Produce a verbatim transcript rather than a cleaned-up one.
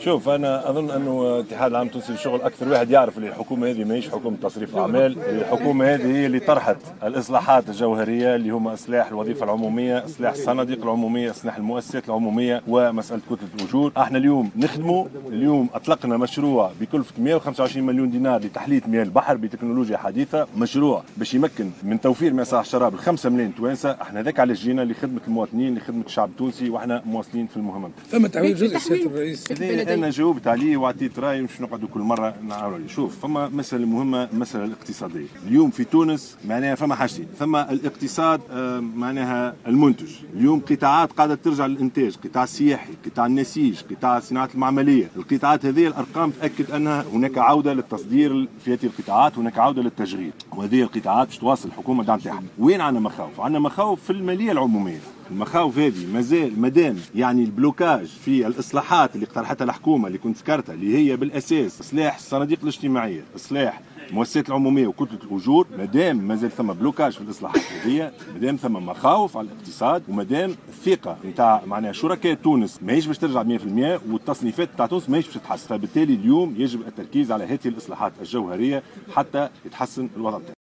شوف انا اظن انه الاتحاد العام التونسي للشغل اكثر واحد يعرف اللي الحكومه هذه ماهيش حكومه تصريف اعمال، الحكومه هذه هي اللي طرحت الاصلاحات الجوهريه اللي هما اصلاح الوظيفه العموميه، اصلاح الصناديق العموميه، اصلاح المؤسسات العموميه ومساله كتله الاجور. احنا اليوم نخدموا، اليوم اطلقنا مشروع بكلفه مئة وخمسة وعشرين مليون دينار لتحليه مياه البحر بتكنولوجيا حديثه، مشروع باش يمكن من توفير مصالح الشراب لخمسة ملايين توانسه. احنا ذاك على جينا لخدمه المواطنين لخدمه الشعب التونسي واحنا مواصلين في المهمه. ثم تعويض جزء سياده الرئيس. انا جاوبت عليه وعطيت رايي، مش نقعدوا كل مره نعاود عليه. شوف فما مساله مهمه، المساله الاقتصاديه. اليوم في تونس معناها فما حاجتين، فما الاقتصاد آه معناها المنتج. اليوم قطاعات قاعده ترجع للانتاج، قطاع السياحي، قطاع النسيج، قطاع الصناعه المعمليه. القطاعات هذه الارقام تاكد انها هناك عوده للتصدير في هذه القطاعات، هناك عوده للتشغيل، وهذه القطاعات باش تواصل الحكومه الدعم تاعها. وين عندنا مخاوف؟ عندنا مخاوف في الماليه العموميه. المخاوف هذه مازال مادام يعني البلوكاج في الاصلاحات اللي اقترحتها الحكومه اللي كنت ذكرتها، اللي هي بالاساس اصلاح الصناديق الاجتماعيه، اصلاح المؤسسات العموميه وكتله الاجور، مادام مازال ثم بلوكاج في الاصلاحات هذه، مادام ثم مخاوف على الاقتصاد، ومادام الثقه نتاع معناها شركاء تونس ماهيش باش ترجع مئة بالمئة والتصنيفات نتاع تونس ماهيش باش تتحسن، فبالتالي اليوم يجب التركيز على هذه الاصلاحات الجوهريه حتى يتحسن الوضع.